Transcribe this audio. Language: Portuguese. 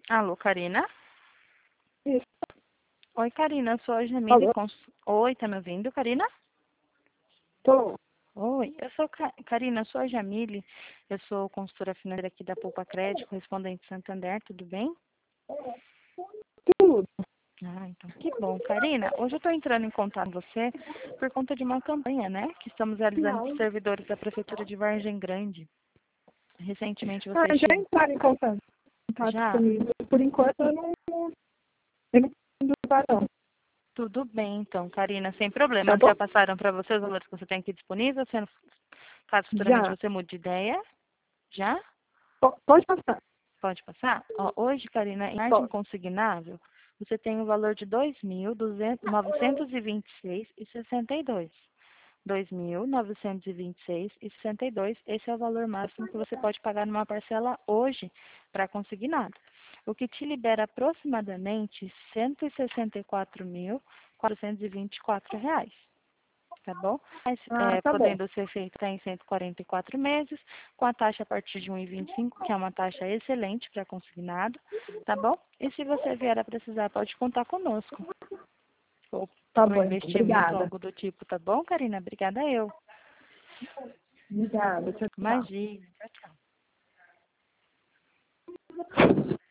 Alô, Karina? Isso. Oi, Karina, eu sou a Jamile. Alô? Oi, tá me ouvindo, Karina? Tô. Oi, eu sou Karina, eu sou a Jamile. Eu sou consultora financeira aqui da Poupa Crédito, correspondente Santander, tudo bem? Tudo. Ah, então que bom. Karina, hoje eu estou entrando em contato com você por conta de uma campanha, né? Que estamos realizando com os servidores da Prefeitura de Vargem Grande. Recentemente você Já entraram em contato já? comigo. Por enquanto eu não não. Tudo bem, então, Karina, sem problema. Tá bom? Já passaram para você os valores que você tem aqui disponível, caso futuramente Já. você mude de ideia? Já? Pode passar. Pode passar? Ó, hoje, Karina, em margem Pode. consignável, você tem o valor de 2.926,62. 2.926,62. Esse é o valor máximo que você pode pagar numa parcela hoje para consignado. O que te libera aproximadamente R$ 164.424. Tá bom? Mas, Tá bom. podendo ser feito até em 144 meses, com a taxa a partir de 1,25, que é uma taxa excelente para consignado, tá bom? E se você vier a precisar, pode contar conosco. Ou Tá um bom, então. investimento, Obrigada. algo do tipo, tá bom, Karina? Obrigada eu. Obrigada. Tchau, tchau. Imagina. Tchau, tchau.